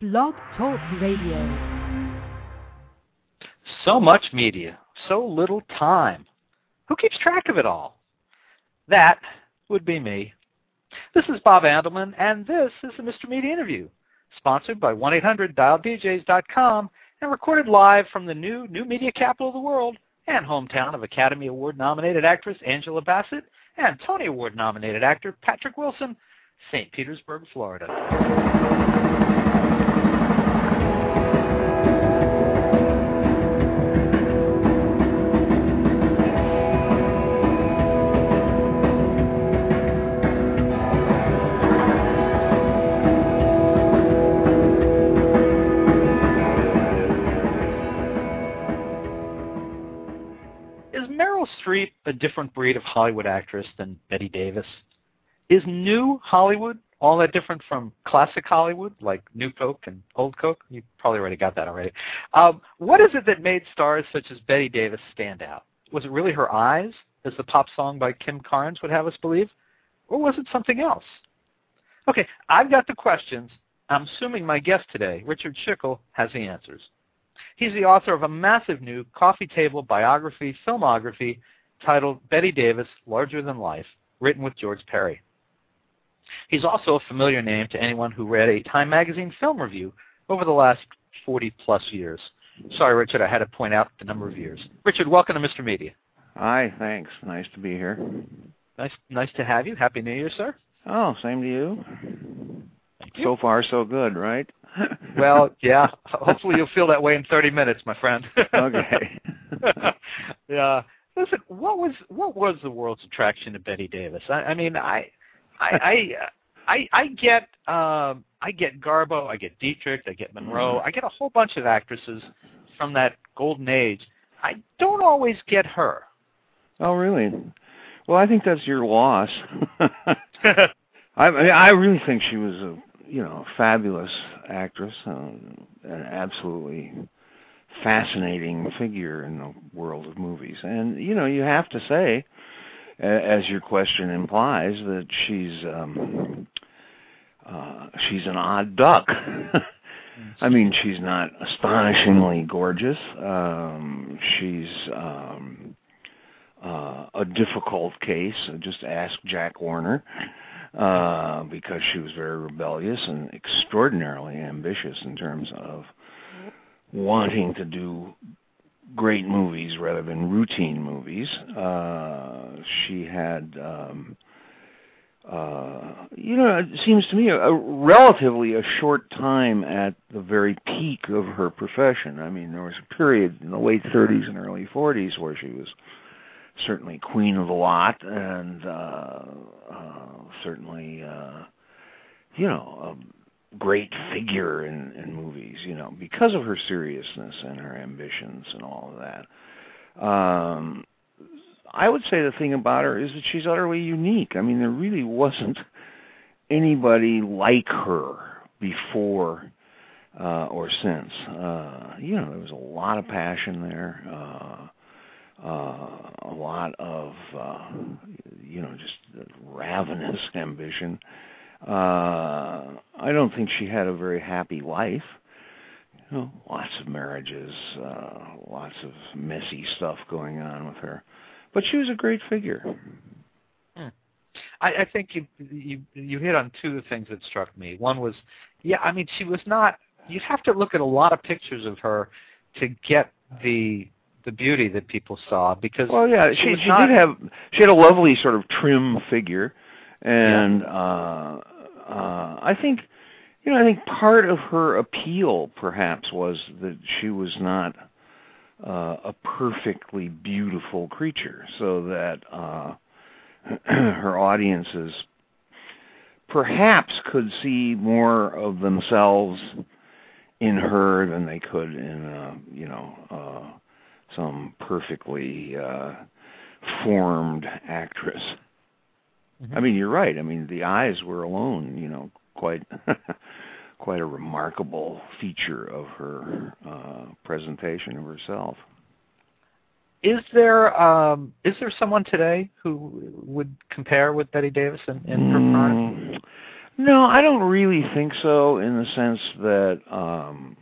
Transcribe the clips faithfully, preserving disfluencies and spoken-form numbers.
Blog Talk Radio. So much media, so little time. Who keeps track of it all? That would be me. This is Bob Andelman, and this is the Mister Media Interview, sponsored by one eight hundred dial D Js dot com and recorded live from the new, new media capital of the world and hometown of Academy Award-nominated actress Angela Bassett and Tony Award-nominated actor Patrick Wilson, Saint Petersburg, Florida. Streep a different breed of Hollywood actress than Bette Davis? Is new Hollywood all that different from classic Hollywood, like New Coke and Old Coke? You probably already got that already. Um, what is it that made stars such as Bette Davis stand out? Was it really her eyes, as the pop song by Kim Carnes would have us believe? Or was it something else? Okay, I've got the questions. I'm assuming my guest today, Richard Schickel, has the answers. He's the author of a massive new coffee table biography, filmography, titled Bette Davis, Larger Than Life, written with George Perry. He's also a familiar name to anyone who read a Time magazine film review over the last forty plus years. Sorry, Richard, I had to point out the number of years. Richard, welcome to Mister Media. Hi, thanks. Nice to be here. Nice nice to have you. Happy New Year, sir. Oh, same to you. Thank you. So far, so good, right? Well, yeah. Hopefully you'll feel that way in thirty minutes, my friend. Okay. Yeah. Listen, what was what was the world's attraction to Bette Davis? I, I mean, I, I, I, I, I get um, I get Garbo, I get Dietrich, I get Monroe, I get a whole bunch of actresses from that golden age. I don't always get her. Oh, really? Well, I think that's your loss. I, I mean, I really think she was a you know fabulous actress, uh, an absolutely fascinating figure in the world of movies. And, you know, you have to say, as your question implies, that she's um, uh, she's an odd duck. I mean, she's not astonishingly gorgeous. Um, she's um, uh, a difficult case. Just ask Jack Warner, uh, because she was very rebellious and extraordinarily ambitious in terms of wanting to do great movies rather than routine movies. Uh, she had, um, uh, you know, it seems to me a, a relatively a short time at the very peak of her profession. I mean, there was a period in the late thirties and early forties where she was certainly queen of the lot and uh, uh, certainly, uh, you know, a great figure in, in movies, you know, because of her seriousness and her ambitions and all of that. Um, I would say the thing about her is that she's utterly unique. I mean, there really wasn't anybody like her before uh, or since. Uh, you know, there was a lot of passion there, uh, uh, a lot of, uh, you know, just ravenous ambition. Uh, I don't think she had a very happy life. You know, lots of marriages, uh, lots of messy stuff going on with her. But she was a great figure. Hmm. I, I think you, you you hit on two things that struck me. One was, yeah, I mean, she was not. You'd have to look at a lot of pictures of her to get the the beauty that people saw. Because well, yeah, she she, she not, did have she had a lovely sort of trim figure, and. Yeah. Uh, Uh, I think, you know, I think part of her appeal, perhaps, was that she was not uh, a perfectly beautiful creature, so that uh, her audiences perhaps could see more of themselves in her than they could in, uh, you know, uh, some perfectly uh, formed actress. I mean, you're right. I mean, the eyes were alone, you know, quite quite a remarkable feature of her uh, presentation of herself. Is there um, is there someone today who would compare with Bette Davis in, in her prime? Mm, No, I don't really think so, in the sense that um,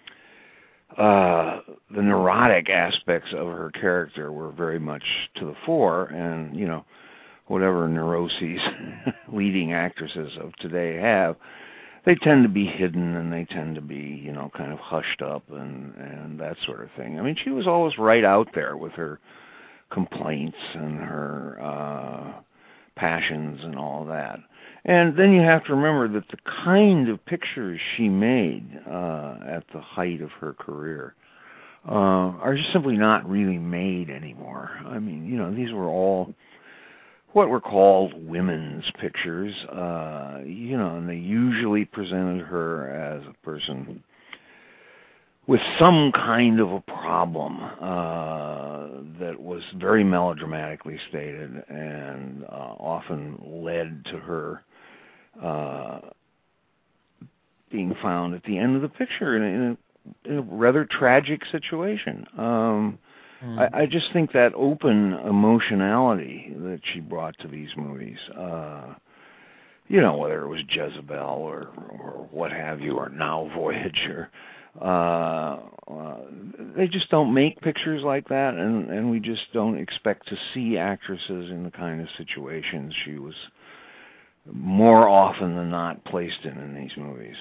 uh, the neurotic aspects of her character were very much to the fore, and, you know, whatever neuroses leading actresses of today have, they tend to be hidden, and they tend to be, you know, kind of hushed up and, and that sort of thing. I mean, she was always right out there with her complaints and her uh, passions and all that. And then you have to remember that the kind of pictures she made uh, at the height of her career uh, are just simply not really made anymore. I mean, you know, these were all what were called women's pictures, uh, you know, and they usually presented her as a person with some kind of a problem uh, that was very melodramatically stated and uh, often led to her uh, being found at the end of the picture in a, in a, in a rather tragic situation. Um, I, I just think that open emotionality that she brought to these movies, uh, you know, whether it was Jezebel or, or what have you, or now Voyager, uh, uh, they just don't make pictures like that, and, and we just don't expect to see actresses in the kind of situations she was more often than not placed in in these movies.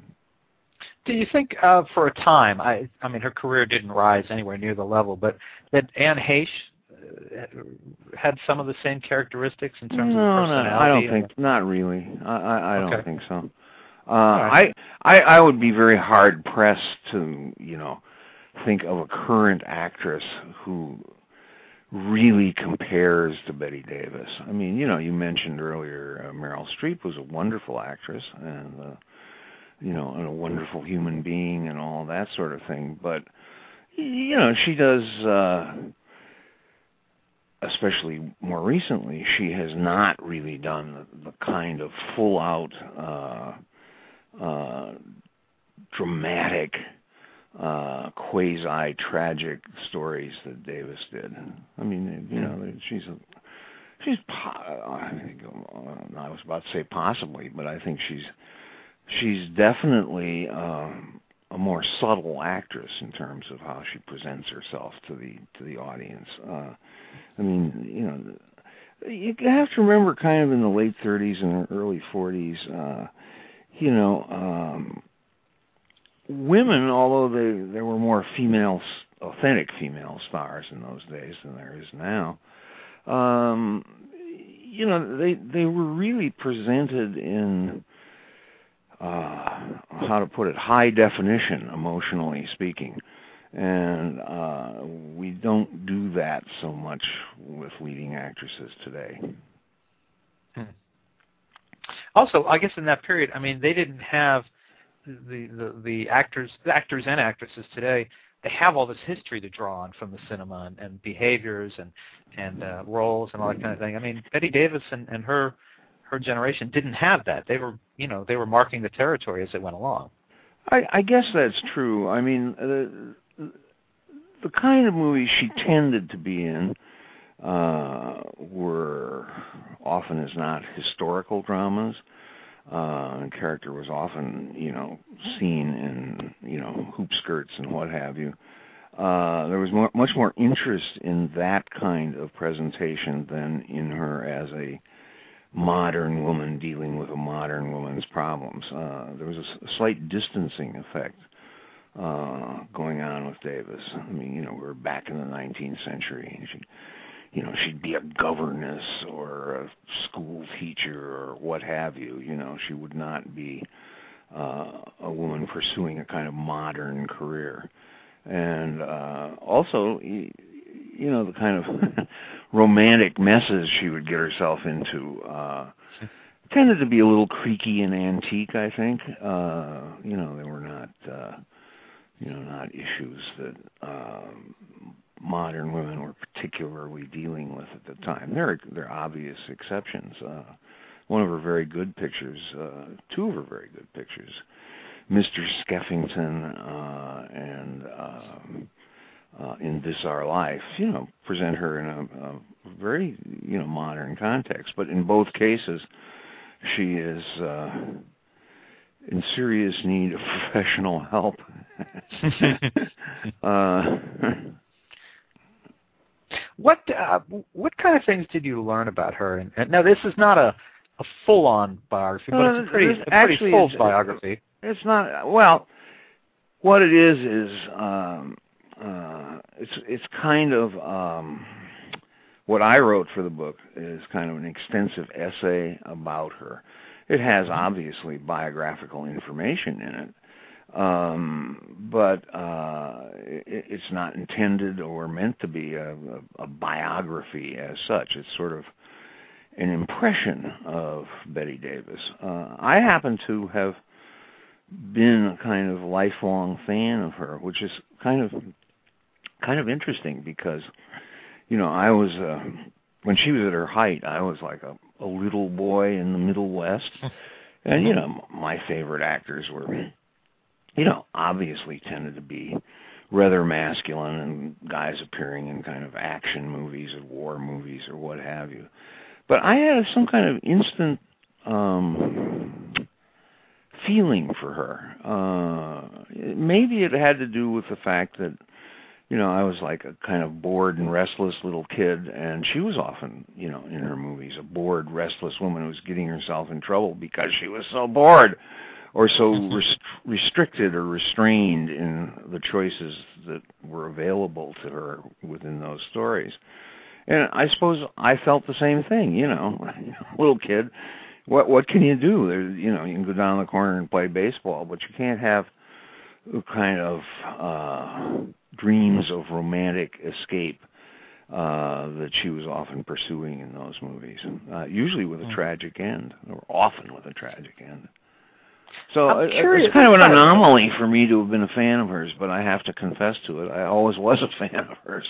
Do you think, uh, for a time, I, I mean, her career didn't rise anywhere near the level, but that Anne Heche uh, had some of the same characteristics in terms no, of personality? No, I don't think, the... not really. I, I, I don't okay. think so. Uh, right. I, I, I would be very hard pressed to, you know, think of a current actress who really compares to Bette Davis. I mean, you know, you mentioned earlier uh, Meryl Streep was a wonderful actress, and uh, you know, and a wonderful human being and all that sort of thing. But, you know, she does, uh, especially more recently, she has not really done the, the kind of full-out, uh, uh, dramatic, uh, quasi-tragic stories that Davis did. I mean, you know, she's a, she's, I think, I was about to say possibly, but I think she's, She's definitely um, a more subtle actress in terms of how she presents herself to the to the audience. Uh, I mean, you know, you have to remember, kind of in the late thirties and early forties, uh, you know, um, women, although they there were more female, authentic female stars in those days than there is now, um, you know, they they were really presented in Uh, how to put it, high definition, emotionally speaking. And uh, we don't do that so much with leading actresses today. Hmm. Also, I guess in that period, I mean, they didn't have the, the, the actors, the actors and actresses today, they have all this history to draw on from the cinema and, and behaviors and, and uh, roles and all that kind of thing. I mean, Bette Davis and, and her her generation didn't have that. They were, you know, they were marking the territory as they went along. I, I guess that's true. I mean, uh, the kind of movies she tended to be in uh, were often as not historical dramas. Uh, and character was often, you know, seen in, you know, hoop skirts and what have you. Uh, there was more, much more interest in that kind of presentation than in her as a modern woman dealing with a modern woman's problems. Uh, there was a, a slight distancing effect uh, going on with Davis. I mean, you know, we're back in the nineteenth century. And she, you know, she'd be a governess or a school teacher or what have you. You know, she would not be uh, a woman pursuing a kind of modern career. And uh, also, you know, the kind of romantic messes she would get herself into uh, tended to be a little creaky and antique, I think. Uh, you know, they were not, uh, you know, not issues that um, modern women were particularly dealing with at the time. There are, there are obvious exceptions. Uh, one of her very good pictures, uh, two of her very good pictures, Mister Skeffington uh, and um, uh, In This Our Life, you know, present her in a, a very, you know, modern context. But in both cases, she is uh, in serious need of professional help. uh, what uh, what kind of things did you learn about her? And, and now this is not a, a full-on biography, but it's a pretty, a pretty actually, full it's, biography. It's not, well, what it is is um, uh, it's it's kind of um, what I wrote for the book is kind of an extensive essay about her. It has obviously biographical information in it, um, but uh, it, it's not intended or meant to be a, a, a biography as such. It's sort of an impression of Bette Davis. Uh, I happen to have been a kind of lifelong fan of her, which is kind of kind of interesting because, you know, I was uh, when she was at her height, I was like a, a little boy in the Middle West, and you know, my favorite actors were, you know, obviously tended to be rather masculine and guys appearing in kind of action movies or war movies or what have you. But I had some kind of instant um, feeling for her. Uh, maybe it had to do with the fact that, you know, I was like a kind of bored and restless little kid, and she was often, you know, in her movies, a bored, restless woman who was getting herself in trouble because she was so bored or so rest- restricted or restrained in the choices that were available to her within those stories. And I suppose I felt the same thing, you know, little kid. What what can you do? There, you know, you can go down the corner and play baseball, but you can't have kind of uh, dreams of romantic escape uh, that she was often pursuing in those movies, uh, usually with a tragic end, or often with a tragic end. So it, it's kind of an anomaly for me to have been a fan of hers, but I have to confess to it. I always was a fan of hers.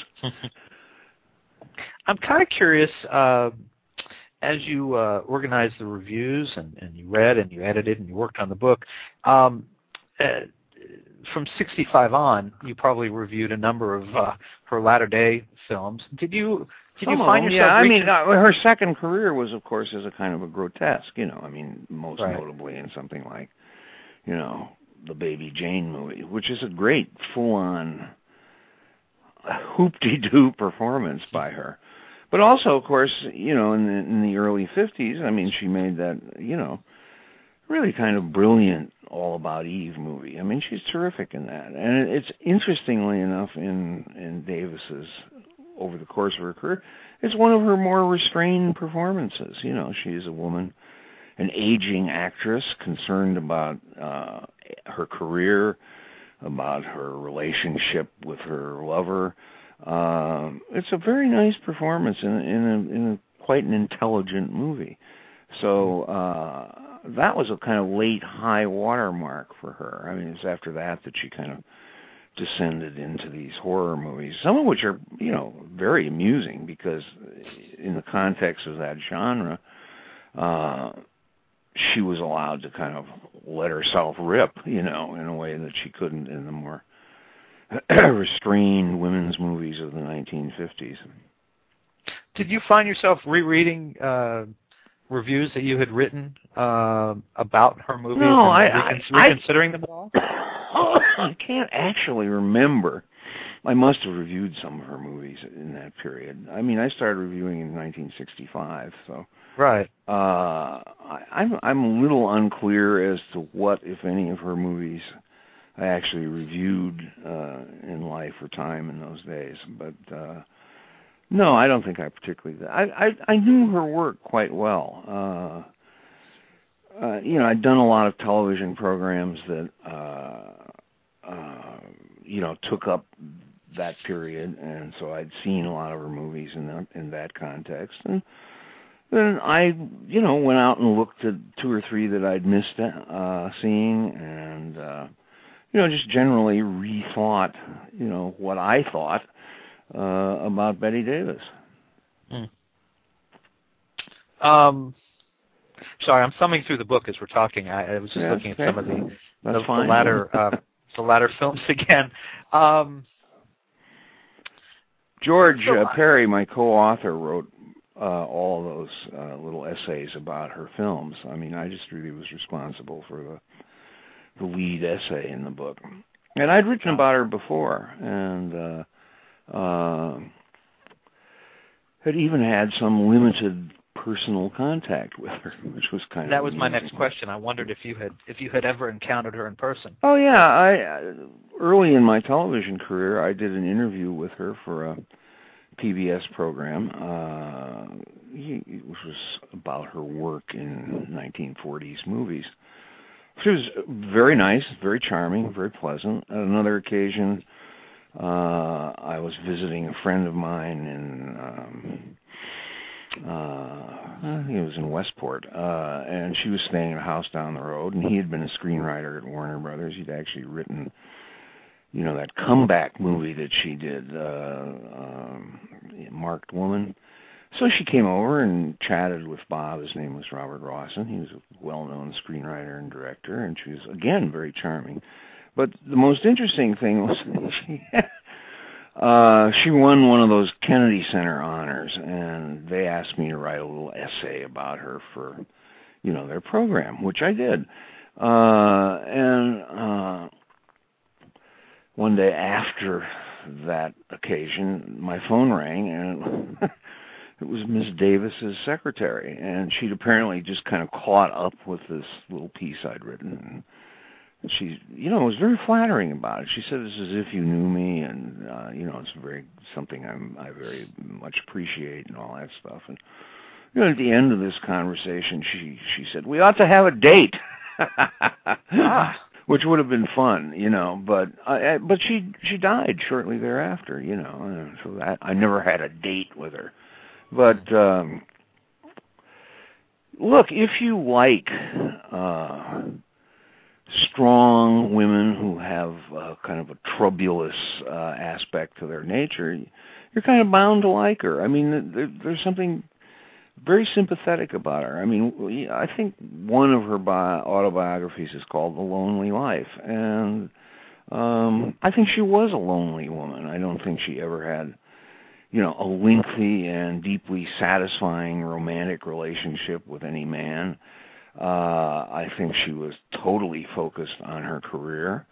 I'm kind of curious, uh, as you uh, organized the reviews and, and you read and you edited and you worked on the book, um, uh, from sixty-five on, you probably reviewed a number of uh, her latter-day films. Did you did Some you find them, yourself? Yeah, I reaching... mean, uh, her second career was, of course, as a kind of a grotesque. You know, I mean, most right. notably in something like, you know, the Baby Jane movie, which is a great full-on hoop-de-doo performance by her. But also, of course, you know, in the, in the early fifties, I mean, she made that, you know, really kind of brilliant All About Eve movie. I mean, she's terrific in that. And it's interestingly enough in, in Davis's, over the course of her career, it's one of her more restrained performances. You know, she is a woman, an aging actress concerned about uh, her career, about her relationship with her lover. Uh, it's a very nice performance in, in, a, in a quite an intelligent movie. So uh, that was a kind of late high water mark for her. I mean, it's after that that she kind of descended into these horror movies, some of which are, you know, very amusing because in the context of that genre, uh, she was allowed to kind of let herself rip, you know, in a way that she couldn't in the more restrained women's movies of the nineteen fifties. Did you find yourself rereading uh, reviews that you had written uh, about her movies no, and I, recon- I, reconsidering them at all? I can't actually remember. I must have reviewed some of her movies in that period. I mean, I started reviewing in nineteen sixty-five, so right. Uh, I, I'm I'm a little unclear as to what, if any, of her movies I actually reviewed uh, in Life or Time in those days. But uh, no, I don't think I particularly. I, I I knew her work quite well. Uh, uh, you know, I'd done a lot of television programs that uh, uh, you know took up that period, and so I'd seen a lot of her movies in that in that context. And then I, you know, went out and looked at two or three that I'd missed uh, seeing, and uh, you know, just generally rethought, you know, what I thought uh, about Bette Davis. Mm. Um, sorry, I'm thumbing through the book as we're talking. I, I was just yeah, looking at okay. some of the That's the, fine. the latter uh, the latter films again. Um, George so uh, Perry, my co-author, wrote uh, all those uh, little essays about her films. I mean, I just really was responsible for the the lead essay in the book. And I'd written about her before, and uh, uh, had even had some limited personal contact with her, which was kind that of was amusing. my next question. I wondered if you had if you had ever encountered her in person. Oh yeah, I early in my television career, I did an interview with her for a P B S program, uh, which was about her work in nineteen forties movies. She was very nice, very charming, very pleasant. At another occasion, uh, I was visiting a friend of mine in, um, uh, I think it was in Westport, uh, and she was staying in a house down the road, and he had been a screenwriter at Warner Brothers. He'd actually written, you know, that comeback movie that she did, uh, um, Marked Woman. So she came over and chatted with Bob. His name was Robert Rawson. He was a well-known screenwriter and director, and she was, again, very charming. But the most interesting thing was she, uh, she won one of those Kennedy Center honors, and they asked me to write a little essay about her for, you know, their program, which I did. Uh, and uh, one day after that occasion, my phone rang, and it was Miss Davis's secretary, and she'd apparently just kind of caught up with this little piece I'd written. And she, you know, was very flattering about it. She said, "It's as if you knew me, and uh, you know, it's very something I'm, I very much appreciate, and all that stuff." And you know, at the end of this conversation, she she said, "We ought to have a date," ah. Which would have been fun, you know. But uh, but she she died shortly thereafter, you know. So that I never had a date with her. But um, look, if you like uh, strong women who have uh, kind of a troublous uh, aspect to their nature, you're kind of bound to like her. I mean, there, there's something very sympathetic about her. I mean, I think one of her bi- autobiographies is called The Lonely Life, and um, I think she was a lonely woman. I don't think she ever had, you know, a lengthy and deeply satisfying romantic relationship with any man. Uh, I think she was totally focused on her career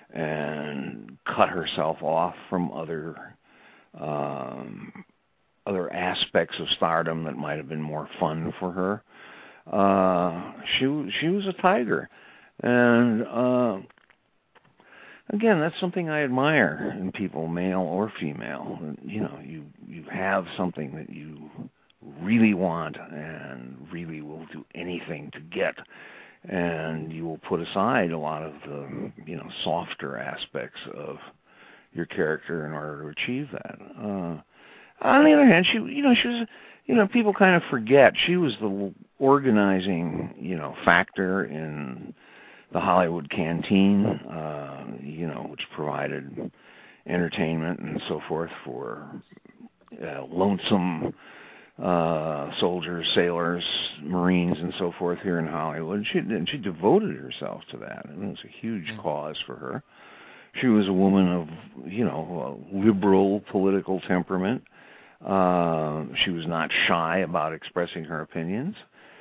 and cut herself off from other um, other aspects of stardom that might have been more fun for her. Uh, she she was a tiger, and uh, again, that's something I admire in people, male or female. You know, you you have something that you really want and really will do anything to get, and you will put aside a lot of the, you know, softer aspects of your character in order to achieve that. Uh, on the other hand, she, you know, she was, you know, people kind of forget she was the organizing, you know, factor in the Hollywood Canteen, uh, you know, which provided entertainment and so forth for uh, lonesome uh, soldiers, sailors, Marines, and so forth here in Hollywood. She and she devoted herself to that. I mean, it was a huge cause for her. She was a woman of, you know, a liberal political temperament. Uh, she was not shy about expressing her opinions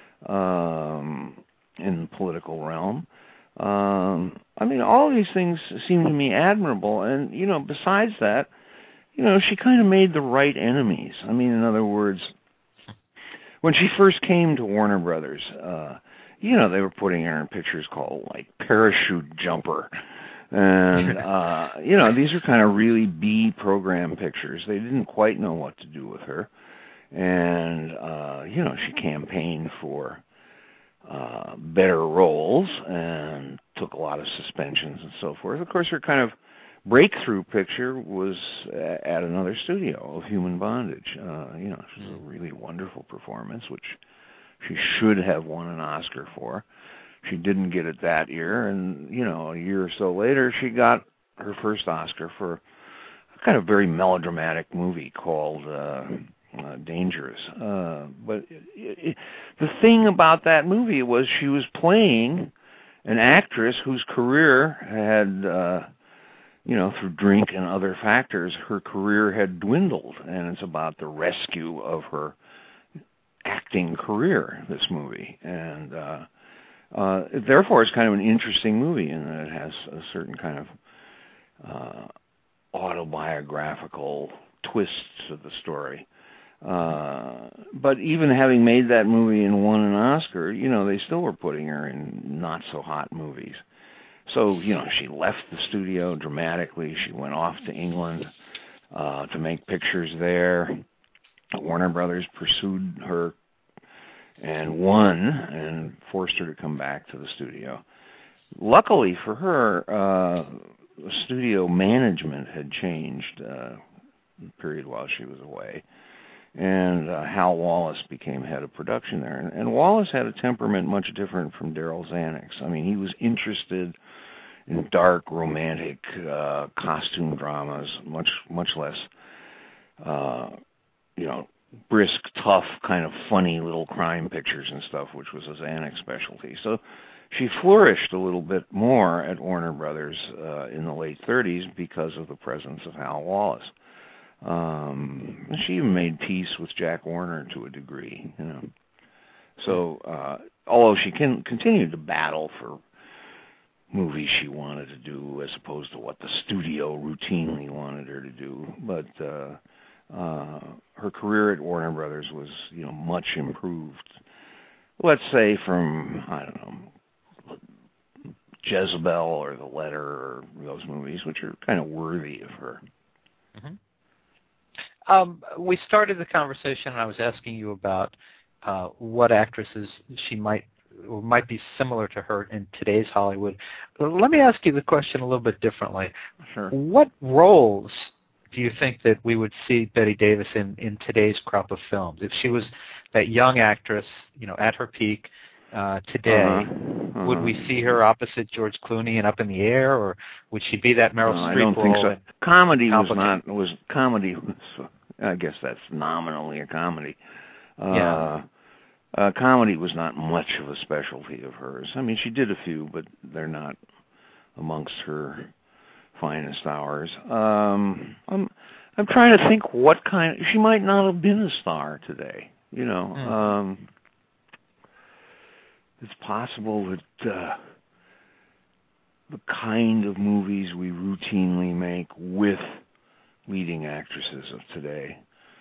um, in the political realm. Um, I mean, all these things seem to me admirable. And, you know, besides that, you know, she kind of made the right enemies. I mean, in other words, when she first came to Warner Brothers, uh, you know, they were putting her in pictures called, like, Parachute Jumper. And, uh, you know, these are kind of really B program pictures. They didn't quite know what to do with her. And, uh, you know, she campaigned for uh, better roles and took a lot of suspensions and so forth. Of course, her kind of breakthrough picture was at another studio, of Human Bondage. Uh, you know, it was a really wonderful performance, which she should have won an Oscar for. She didn't get it that year, and, you know, a year or so later, she got her first Oscar for a kind of very melodramatic movie called uh, uh, Dangerous. Uh, but it, it, the thing about that movie was she was playing an actress whose career had, uh, you know, through drink and other factors, her career had dwindled, and it's about the rescue of her acting career, this movie, and uh, uh, therefore it's kind of an interesting movie in that it has a certain kind of uh, autobiographical twists of the story. Uh, but even having made that movie and won an Oscar, you know, they still were putting her in not-so-hot movies. So, you know, she left the studio dramatically. She went off to England uh, to make pictures there. Warner Brothers pursued her and won and forced her to come back to the studio. Luckily for her, uh, the studio management had changed uh, the period while she was away. And uh, Hal Wallace became head of production there. And, and Wallace had a temperament much different from Darryl Zanuck's. I mean, he was interested in dark, romantic uh, costume dramas, much much less, uh, you know, brisk, tough, kind of funny little crime pictures and stuff, which was a Zanuck specialty. So she flourished a little bit more at Warner Brothers uh, in the late thirties because of the presence of Hal Wallace. Um, she even made peace with Jack Warner to a degree, you know. So, uh, although she can continued to battle for movies she wanted to do as opposed to what the studio routinely wanted her to do, but uh, uh, her career at Warner Brothers was, you know, much improved. Let's say from, I don't know, Jezebel or The Letter or those movies, which are kind of worthy of her. Mm-hmm. Um, we started the conversation, and I was asking you about uh, what actresses she might or might be similar to her in today's Hollywood. Let me ask you the question a little bit differently. Sure. What roles do you think that we would see Bette Davis in, in today's crop of films? If she was that young actress, you know, at her peak uh, today, uh-huh. Uh-huh. would we see her opposite George Clooney and Up in the Air, or would she be that Meryl no, Streep I don't role? think so. Comedy was not was comedy was. I guess that's nominally a comedy. Uh, yeah. Uh, comedy was not much of a specialty of hers. I mean, she did a few, but they're not amongst her finest hours. Um, I'm I'm trying to think what kind. She might not have been a star today. You know, mm. um, it's possible that uh, the kind of movies we routinely make with leading actresses of today,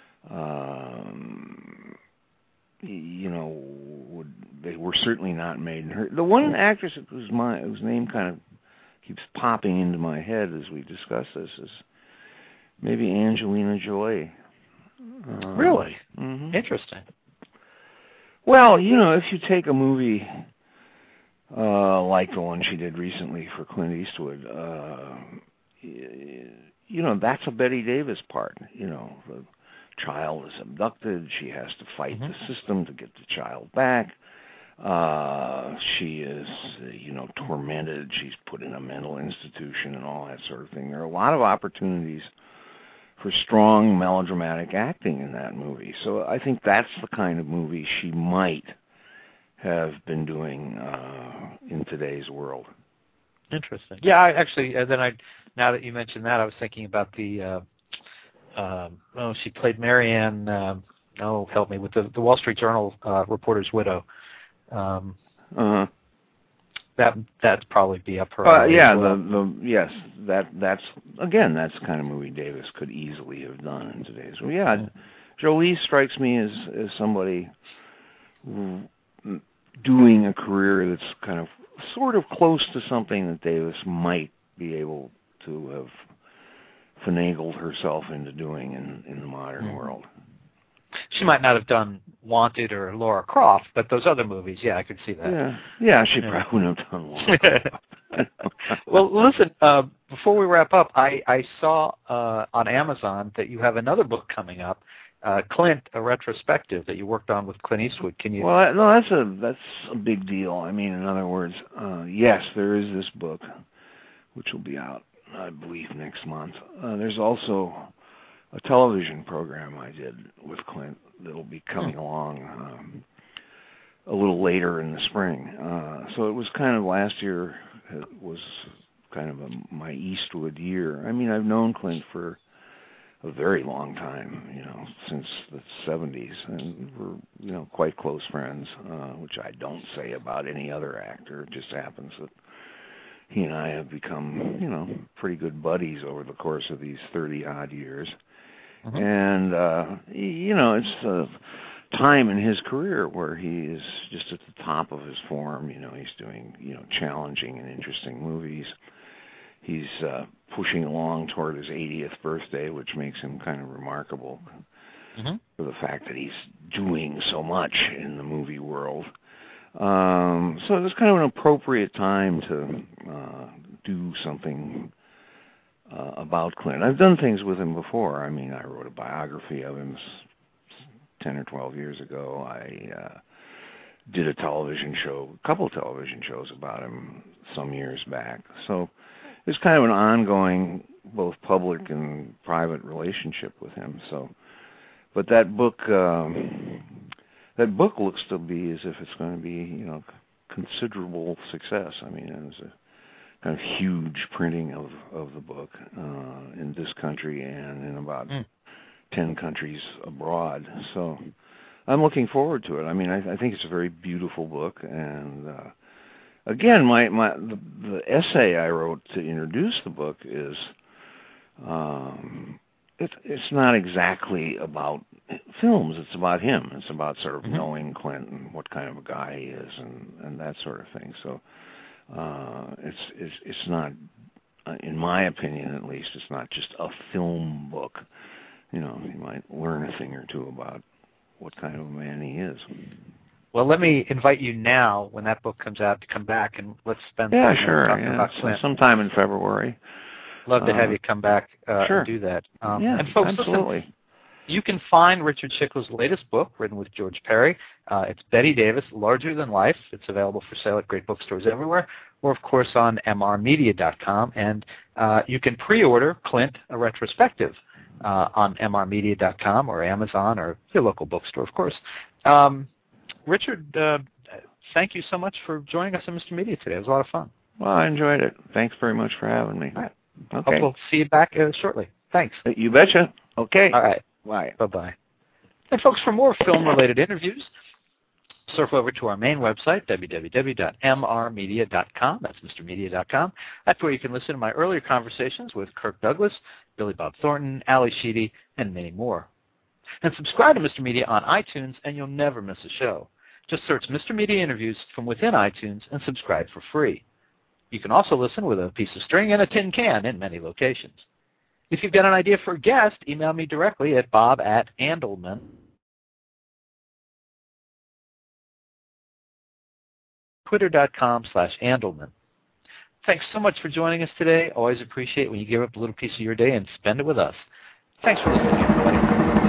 um, you know, would, they were certainly not made in her. The one actress whose, my, whose name kind of keeps popping into my head as we discuss this is maybe Angelina Jolie. Uh, really? Mm-hmm. Interesting. Well, you know, if you take a movie uh, like the one she did recently for Clint Eastwood, uh, you know, that's a Bette Davis part. You know, the child is abducted. She has to fight mm-hmm. the system to get the child back. Uh, she is, uh, you know, tormented. She's put in a mental institution and all that sort of thing. There are a lot of opportunities for strong melodramatic acting in that movie. So I think that's the kind of movie she might have been doing uh, in today's world. Interesting. Yeah, I actually, uh, then I, now that you mentioned that, I was thinking about the, uh, um, oh, she played Marianne, uh, oh, help me, with the, the Wall Street Journal uh, reporter's widow. Um, uh-huh. That that'd probably be up her. Uh, yeah, well. the the yes, that that's again that's the kind of movie Davis could easily have done in today's. Well, yeah, mm-hmm. Jolie strikes me as as somebody doing a career that's kind of sort of close to something that Davis might be able to have finagled herself into doing in in the modern mm-hmm. world. She might not have done Wanted or Laura Croft, but those other movies, yeah, I could see that. Yeah, yeah, she yeah. probably wouldn't have done Laura Croft. Well, listen, uh, before we wrap up, I, I saw uh, on Amazon that you have another book coming up, uh, Clint, a retrospective that you worked on with Clint Eastwood. Can you? Well, no, that's a that's a big deal. I mean, in other words, uh, yes, there is this book, which will be out, I believe, next month. Uh, there's also a television program I did with Clint that'll be coming hmm. along um, a little later in the spring. Uh, so it was kind of last year it was kind of a, my Eastwood year. I mean, I've known Clint for a very long time, you know, since the seventies, and we're, you know, quite close friends, uh, which I don't say about any other actor. It just happens that he and I have become, you know, pretty good buddies over the course of these thirty-odd years. Mm-hmm. And, uh, you know, it's a time in his career where he is just at the top of his form. You know, he's doing, you know, challenging and interesting movies. He's uh, pushing along toward his eightieth birthday, which makes him kind of remarkable mm-hmm. for the fact that he's doing so much in the movie world. Um, so it was kind of an appropriate time to uh, do something uh, about Clint. I've done things with him before. I mean, I wrote a biography of him ten or twelve years ago. I uh, did a television show, a couple of television shows about him some years back. So it's kind of an ongoing, both public and private relationship with him. So, but that book, um, that book looks to be as if it's going to be, you know, considerable success. I mean, it was a kind of huge printing of of the book uh, in this country and in about mm. ten countries abroad. So, I'm looking forward to it. I mean, I, I think it's a very beautiful book, and uh, again, my, my the, the essay I wrote to introduce the book is um, it, it's not exactly about films. It's about him. It's about sort of mm-hmm. knowing Clint and what kind of a guy he is and, and that sort of thing. So uh, it's, it's it's not, in my opinion at least, it's not just a film book. You know, you might learn a thing or two about what kind of a man he is. Well, let me invite you now, when that book comes out, to come back and let's spend yeah, time sure, talking yeah. about Clint. Sometime in February. Love to have uh, you come back uh, sure. and do that. Um, yeah, and folks, absolutely. Listen, you can find Richard Schickle's latest book, written with George Perry. Uh, it's Betty Davis, Larger Than Life. It's available for sale at great bookstores everywhere, or, of course, on M R media dot com. And uh, you can pre-order Clint, a retrospective, uh, on M R media dot com or Amazon or your local bookstore, of course. Um, Richard, uh, thank you so much for joining us on Mister Media today. It was a lot of fun. Well, I enjoyed it. Thanks very much for having me. All right. Okay. Hope we'll see you back uh, shortly. Thanks. You betcha. Okay. All right. Bye. Bye-bye. And folks, for more film-related interviews, surf over to our main website, w w w dot m r media dot com. That's Mister Media dot com. That's where you can listen to my earlier conversations with Kirk Douglas, Billy Bob Thornton, Ali Sheedy, and many more. And subscribe to Mister Media on iTunes, and you'll never miss a show. Just search Mister Media Interviews from within iTunes and subscribe for free. You can also listen with a piece of string and a tin can in many locations. If you've got an idea for a guest, email me directly at bob at andelman. Twitter.com slash Andelman. Thanks so much for joining us today. Always appreciate when you give up a little piece of your day and spend it with us. Thanks for listening, everybody.